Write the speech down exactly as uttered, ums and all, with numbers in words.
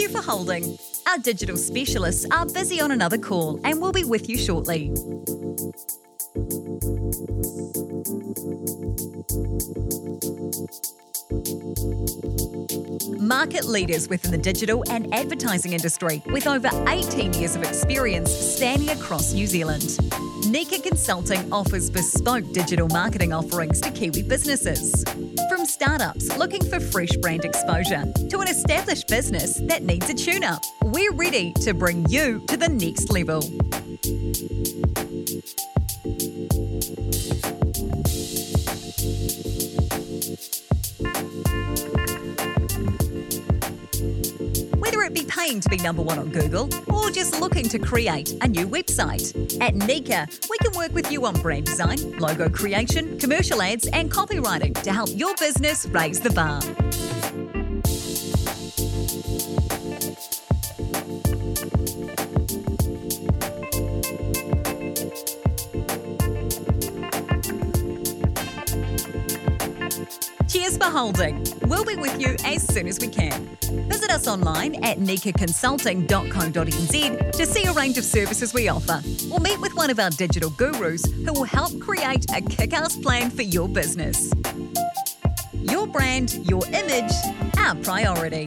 for holding. Our digital specialists are busy on another call and will be with you shortly. Market leaders within the digital and advertising industry with over eighteen years of experience spanning across New Zealand. Nika Consulting offers bespoke digital marketing offerings to Kiwi businesses. From startups looking for fresh brand exposure to an established business that needs a tune-up, we're ready to bring you to the next level. Whether it be paying to be number one on Google or just looking to create a new website, at Nika, we can work with you on brand design, logo creation, commercial ads and copywriting to help your business raise the bar. Cheers for holding. We'll be with you as soon as we can. Visit us online at nika consulting dot co dot n z to see a range of services we offer, or meet with one of our digital gurus who will help create a kick-ass plan for your business. Your brand, your image, our priority.